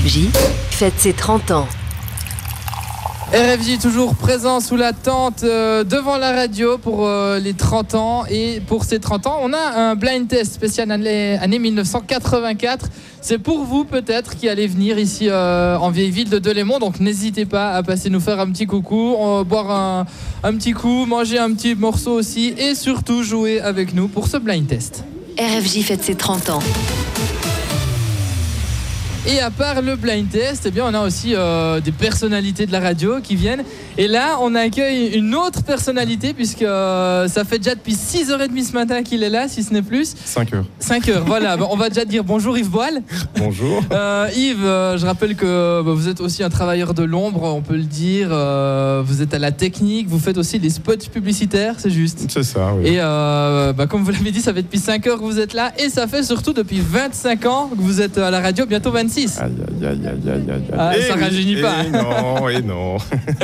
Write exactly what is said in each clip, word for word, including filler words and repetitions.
F J fête ses trente ans. R F J toujours présent sous la tente euh, devant la radio pour euh, les trente ans. Et pour ces trente ans, on a un blind test spécial année, année dix-neuf cent quatre-vingt-quatre. C'est pour vous peut-être qui allez venir ici euh, en vieille ville de Delémont. Donc n'hésitez pas à passer nous faire un petit coucou, on va boire un, un petit coup, manger un petit morceau aussi et surtout jouer avec nous pour ce blind test. R F J fête ses trente ans. Et à part le blind test, eh bien, on a aussi euh, des personnalités de la radio qui viennent. Et là, on accueille une autre personnalité puisque euh, ça fait déjà depuis six heures trente ce matin qu'il est là, si ce n'est plus. cinq heures. cinq heures, voilà. On va déjà dire bonjour Yves Boile. Bonjour. Euh, Yves, euh, je rappelle que bah, vous êtes aussi un travailleur de l'ombre, on peut le dire. Euh, vous êtes à la technique, vous faites aussi des spots publicitaires, c'est juste. C'est ça, oui. Et euh, bah, comme vous l'avez dit, ça fait depuis cinq heures que vous êtes là. Et ça fait surtout depuis vingt-cinq ans que vous êtes à la radio, bientôt vingt-six. Aïe, aïe, aïe, aïe, aïe, aïe. Ah, et ça oui, rajeunit pas. Et non, et non.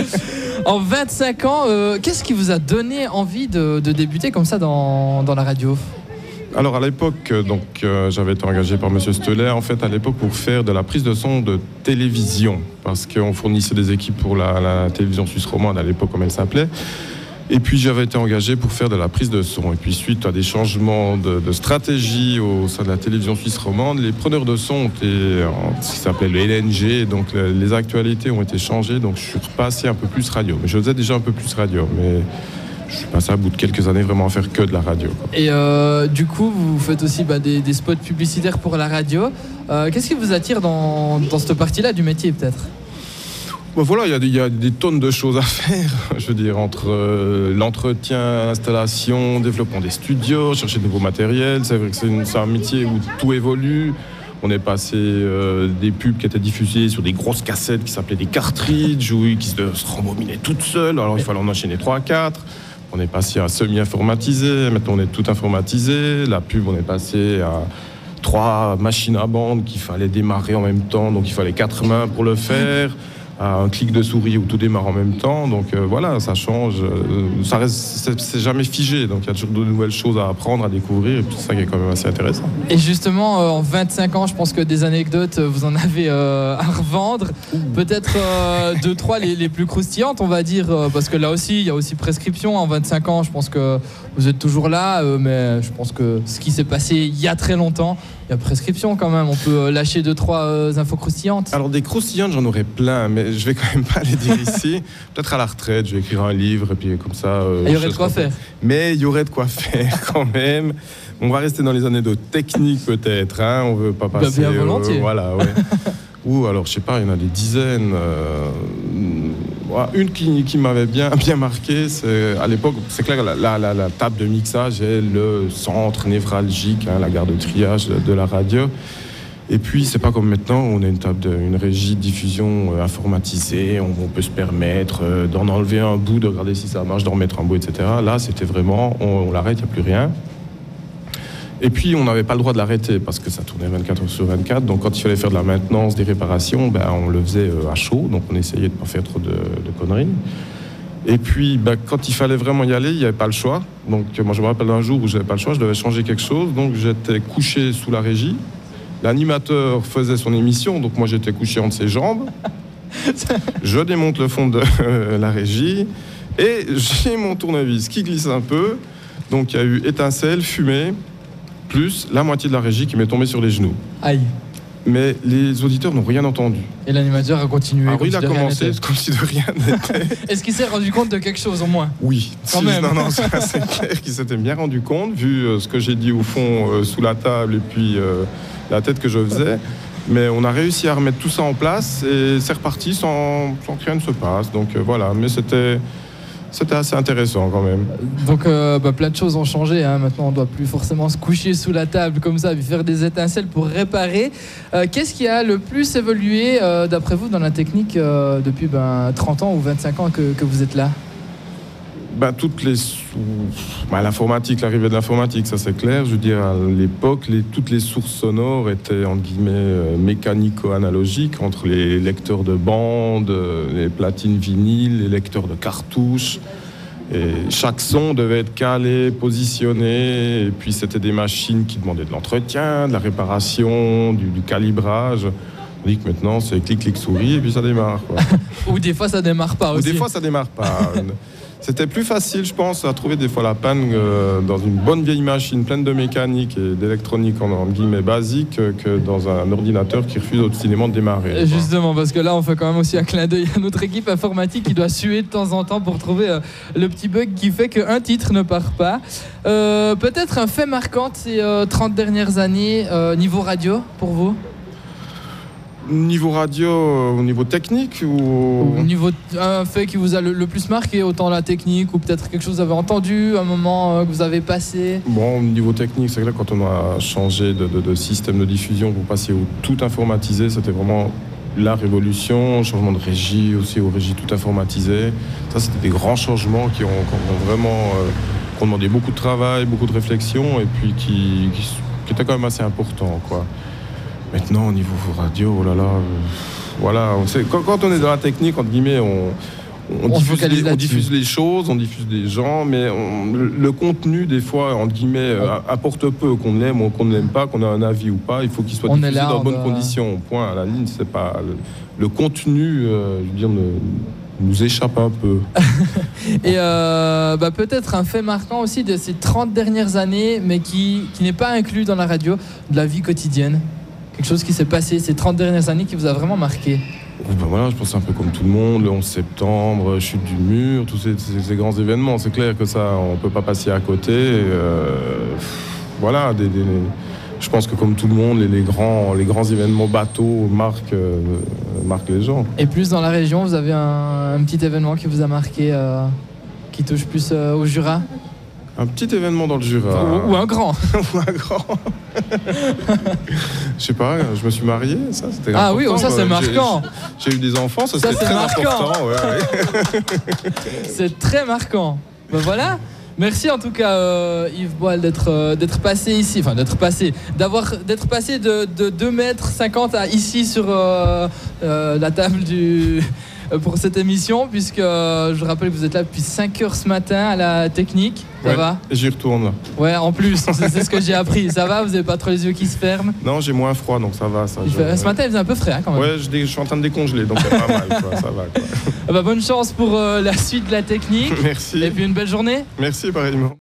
En vingt-cinq ans, euh, qu'est-ce qui vous a donné envie de, de débuter comme ça dans, dans la radio ? Alors à l'époque, donc euh, j'avais été engagé par Monsieur Steller, en fait à l'époque pour faire de la prise de son de télévision, parce qu'on fournissait des équipes pour la, la télévision suisse romande à l'époque comme elle s'appelait. Et puis j'avais été engagé pour faire de la prise de son. Et puis suite à des changements de, de stratégie au sein de la télévision suisse romande, les preneurs de son ont été en ce qui s'appelait le L N G, donc les, les actualités ont été changées, donc je suis repassé un peu plus radio. Mais je faisais déjà un peu plus radio, mais je suis passé à bout de quelques années vraiment à faire que de la radio, quoi. Et euh, du coup, vous faites aussi bah, des, des spots publicitaires pour la radio. Euh, qu'est-ce qui vous attire dans, dans cette partie-là du métier peut-être ? Bon, voilà, il y, y a des tonnes de choses à faire, je veux dire, entre euh, l'entretien, l'installation, développement des studios, chercher de nouveaux matériels. C'est vrai que c'est, une, c'est un métier où tout évolue. On est passé euh, des pubs qui étaient diffusées sur des grosses cassettes qui s'appelaient des cartridges, ou qui se, se rembobinaient toutes seules, alors il fallait en enchaîner trois à quatre. On est passé à semi-informatisé, maintenant on est tout informatisé. La pub, on est passé à trois machines à bande qu'il fallait démarrer en même temps, donc il fallait quatre mains pour le faire. À un clic de souris où tout démarre en même temps, donc euh, voilà, ça change, euh, ça reste, c'est, c'est jamais figé, donc il y a toujours de nouvelles choses à apprendre, à découvrir, et puis c'est ça qui est quand même assez intéressant. Et justement, euh, en vingt-cinq ans, je pense que des anecdotes, vous en avez euh, à revendre, Ouh. peut-être euh, deux, trois les, les plus croustillantes, on va dire, euh, parce que là aussi, il y a aussi prescription, en vingt-cinq ans, je pense que vous êtes toujours là, euh, mais je pense que ce qui s'est passé il y a très longtemps, il y a prescription quand même, on peut lâcher deux, trois euh, infos croustillantes. Alors des croustillantes, j'en aurais plein, mais je vais quand même pas les dire ici. Peut-être à la retraite, je vais écrire un livre, et puis comme ça... Euh, il y aurait de quoi faire. Mais il y aurait de quoi faire quand même. On va rester dans les années de technique peut-être, hein, on veut pas passer... Bien volontiers. Euh, voilà, ouais. Ou alors, je sais pas, il y en a des dizaines. Euh, une qui, qui m'avait bien, bien marqué, c'est à l'époque, c'est clair, la, la, la, la table de mixage est le centre névralgique, hein, la gare de triage de, de la radio. Et puis, c'est pas comme maintenant, on a une table, de, une régie de diffusion euh, informatisée, on, on peut se permettre euh, d'en enlever un bout, de regarder si ça marche, d'en remettre un bout, et cetera. Là, c'était vraiment, on, on l'arrête, il n'y a plus rien. Et puis, on n'avait pas le droit de l'arrêter parce que ça tournait vingt-quatre heures sur vingt-quatre. Donc, quand il fallait faire de la maintenance, des réparations, ben, on le faisait à chaud. Donc, on essayait de ne pas faire trop de, de conneries. Et puis, ben, quand il fallait vraiment y aller, il n'y avait pas le choix. Donc, moi, je me rappelle d'un jour où je n'avais pas le choix, je devais changer quelque chose. Donc, j'étais couché sous la régie. L'animateur faisait son émission. Donc, moi, j'étais couché entre ses jambes. Je démonte le fond de euh, la régie. Et j'ai mon tournevis qui glisse un peu. Donc, il y a eu étincelle, fumée, plus la moitié de la régie qui m'est tombée sur les genoux. Aïe. Mais les auditeurs n'ont rien entendu. Et l'animateur a continué. Ah oui, il a commencé comme si de rien n'était. Est-ce qu'il s'est rendu compte de quelque chose au moins ? Oui, quand si, même. Non, non, c'est clair qu'il s'était bien rendu compte, vu euh, ce que j'ai dit au fond euh, sous la table et puis euh, la tête que je faisais. Mais on a réussi à remettre tout ça en place et c'est reparti sans, sans que rien ne se passe. Donc euh, voilà, mais c'était... C'était assez intéressant quand même. Donc euh, bah, plein de choses ont changé, hein. Maintenant on ne doit plus forcément se coucher sous la table comme ça, puis faire des étincelles pour réparer. Euh, qu'est-ce qui a le plus évolué euh, d'après vous dans la technique euh, depuis ben, trente ans ou vingt-cinq ans que, que vous êtes là ? Ben, toutes les ben, l'informatique, l'arrivée de l'informatique, ça c'est clair. Je veux dire, à l'époque, les, toutes les sources sonores étaient entre guillemets euh, mécanico-analogiques entre les lecteurs de bande, les platines vinyles, les lecteurs de cartouches. Et chaque son devait être calé, positionné. Et puis c'était des machines qui demandaient de l'entretien, de la réparation, du, du calibrage. Tandis que maintenant, c'est clic, clic, souris et puis ça démarre. Quoi. Ou des fois, ça démarre pas Ou aussi. des fois, ça démarre pas. C'était plus facile, je pense, à trouver des fois la panne euh, dans une bonne vieille machine pleine de mécanique et d'électronique en, en guillemets basique euh, que dans un ordinateur qui refuse obstinément de démarrer. Quoi. Justement, parce que là, on fait quand même aussi un clin d'œil à notre équipe informatique qui doit suer de temps en temps pour trouver euh, le petit bug qui fait qu'un titre ne part pas. Euh, peut-être un fait marquant de ces euh, trente dernières années, euh, niveau radio, pour vous ? Niveau radio, euh, au niveau technique ou... Au niveau un fait qui vous a le, le plus marqué, autant la technique ou peut-être quelque chose que vous avez entendu, un moment euh, que vous avez passé. Bon, au niveau technique, c'est que là, quand on a changé de, de, de système de diffusion pour passer au tout informatisé, c'était vraiment la révolution. Changement de régie aussi, aux régies tout informatisées. Ça, c'était des grands changements qui ont, qui ont vraiment euh, qui ont demandé beaucoup de travail, beaucoup de réflexion et puis qui, qui, qui étaient quand même assez importants, quoi. Maintenant, au niveau radio, oh là là, euh, voilà, on sait, quand, quand on est dans la technique, entre guillemets, on, on, On diffuse, focalise les, on là-dessus. diffuse les choses, on diffuse les gens, mais on- le, le contenu, des fois, entre guillemets, euh, apporte peu, qu'on l'aime ou qu'on ne l'aime pas, qu'on a un avis ou pas, il faut qu'il soit On est diffusé là, dans de on bonnes doit- conditions. Point, à la ligne, c'est pas... Le, le contenu, euh, je veux dire, ne- nous échappe un peu. Et euh, bah, peut-être un fait marquant aussi de ces trente dernières années, mais qui, qui n'est pas inclus dans la radio, de la vie quotidienne. Quelque chose qui s'est passé ces trente dernières années qui vous a vraiment marqué. Ben voilà, je pense un peu comme tout le monde, le onze septembre, chute du mur, tous ces, ces- ces grands événements. C'est clair que ça, on ne peut pas passer à côté. Euh, voilà, des, des- je pense que comme tout le monde, les, les grands, les grands événements bateaux marquent, euh, marquent les gens. Et plus dans la région, vous avez un, un petit événement qui vous a marqué, euh, qui touche plus euh, au Jura. Un petit événement dans le Jura. Ou, ou un grand. Ou un grand. Je sais pas, je me suis marié, ça c'était Ah important. oui, oh, ça, c'est J'ai- marquant. J'ai, j'ai eu des enfants, ça, Ça, c'était c'est très marquant. important. Ouais, ouais. C'est très marquant. Ben voilà. Merci en tout cas euh, Yves Boal d'être euh, d'être passé ici, enfin d'être passé, d'avoir d'être passé de, de deux mètres cinquante à ici sur euh, euh, la table du euh, pour cette émission, puisque euh, je rappelle que vous êtes là depuis cinq heures ce matin à la technique. Ça Ouais, va? et j'y retourne. Ouais, en plus, c'est, c'est ce que j'ai appris. Ça va? Vous n'avez pas trop les yeux qui se ferment? Non, j'ai moins froid, donc ça va. Ça, Il je- fait- ce matin, il faisait un peu frais hein, quand même. Ouais, je, dé- je suis en train de décongeler, donc c'est pas mal, quoi, ça va. Quoi. Ah bah, bonne chance pour euh, la suite de la technique. Merci. Et puis une belle journée. Merci, pareillement.